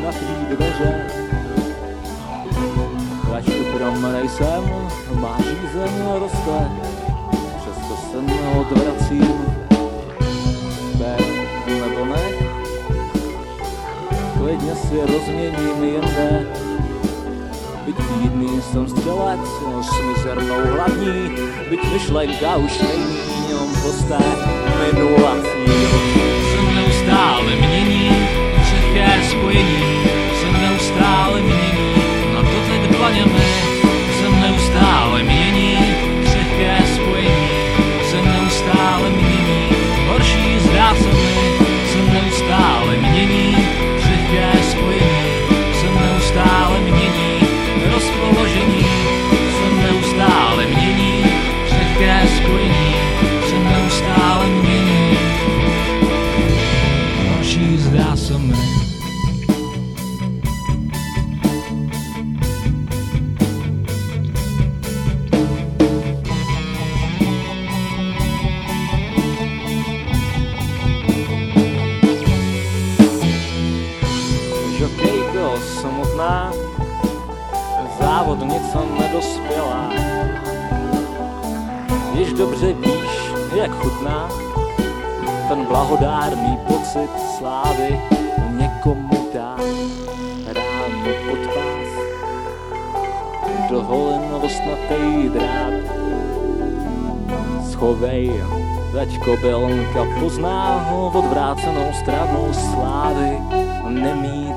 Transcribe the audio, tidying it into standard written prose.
na tvý dveře. Radši prom nejsem, má žízeň roste, přesto se neodvracím. Ber nebo nech, klidně si rozměním jinde. Byť týdny jsem střelec s mizernou hladní, byť myšlenka už není jenom prosté minulací. Se neustále mění, křehké spojení, se neustále mění, na to teď dlaněme. Se neustále mění, křehké spojení, se neustále mění, horší zdá se mi. Se neustále mění, křehké spojení, se neustále mění, rozpoložení. Se neustále mění, křehké spojení, se neustále mění, horší zdá se mi. Žokejko samotná, závodnice nedospělá. Již dobře víš, jak chutná ten blahodárný pocit slávy někomu dát ráno pod pás. Do holin rostnatej drát schovej, veď kobylka pozná odvrácenou stranu slávy. Nemí